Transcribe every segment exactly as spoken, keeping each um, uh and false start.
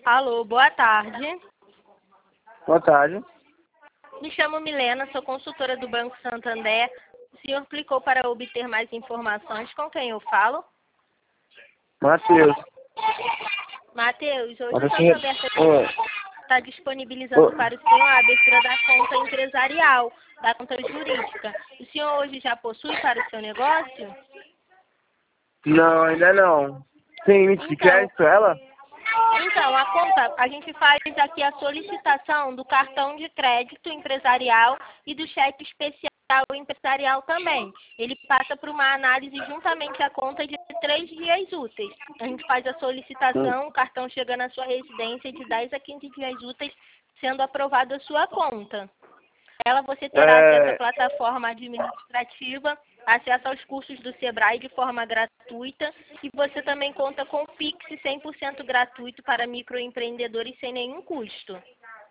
Alô, boa tarde. Boa tarde. Me chamo Milena, sou consultora do Banco Santander. O senhor clicou para obter mais informações. Com quem eu falo? Matheus. Matheus, hoje o Matheus. Santander está disponibilizando para o senhor a abertura da conta empresarial, da conta jurídica. O senhor hoje já possui para o seu negócio? Não, ainda não. Tem limite de Então, crédito ela? Então, a conta, a gente faz aqui a solicitação do cartão de crédito empresarial e do cheque especial empresarial também. Ele passa por uma análise juntamente à conta de três dias úteis. A gente faz a solicitação, o cartão chega na sua residência de dez a quinze dias úteis, sendo aprovada a sua conta. Ela você terá É... acesso à plataforma administrativa, acesso aos cursos do Sebrae de forma gratuita e você também conta com o Pix cem por cento gratuito para microempreendedores sem nenhum custo.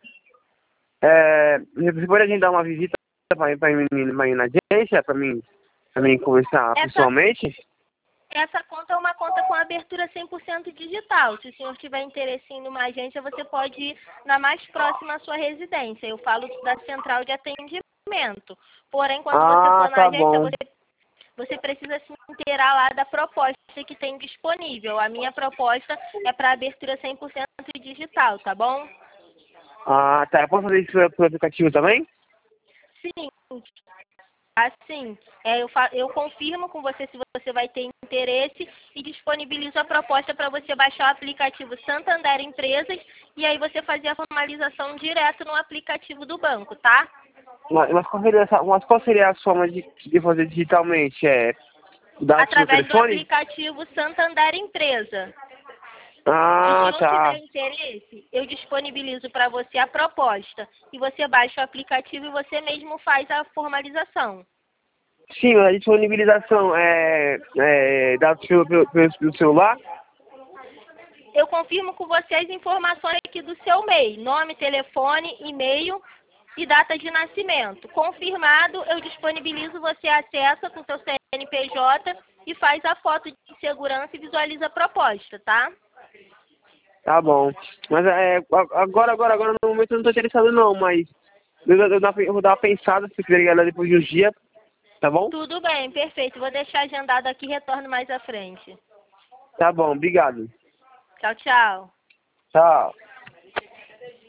É... Você pode agendar uma visita para ir, ir na agência, para mim, pra mim conversar Essa, pessoalmente? essa conta é uma conta com abertura cem por cento digital. Se o senhor tiver interesse em ir numa agência, você pode ir na mais próxima à sua residência. Eu falo da central de atendimento. Porém, quando Ah, você for na tá agência, bom. você Você precisa se inteirar lá da proposta que tem disponível. A minha proposta é para abertura cem por cento digital, tá bom? Ah, tá. Eu posso fazer isso pelo aplicativo também? Sim. Assim, é, eu, fa eu confirmo com você se você vai ter interesse e disponibilizo a proposta para você baixar o aplicativo Santander Empresas e aí você fazer a formalização direto no aplicativo do banco, tá? Mas, mas, qual seria essa, mas qual seria a forma de, de fazer digitalmente? É dar no Através do telefone? aplicativo Santander Empresa. Se o Ah, senhor tá. tiver interesse, eu disponibilizo para você a proposta. E você baixa o aplicativo e você mesmo faz a formalização. Sim, a disponibilização é, é dada pelo, pelo, pelo celular? Eu confirmo com você as informações aqui do seu M E I. Nome, telefone, e-mail e data de nascimento. Confirmado, eu disponibilizo, você acessa com seu C N P J e faz a foto de segurança e visualiza a proposta, tá? Tá bom. Mas é, agora, agora, agora, no momento eu não tô interessado não, mas eu, eu, eu vou dar uma pensada, se quiser ligar depois de uns dias, tá bom? Tudo bem, perfeito. Vou deixar agendado aqui e retorno mais à frente. Tá bom, obrigado. Tchau, tchau. Tchau.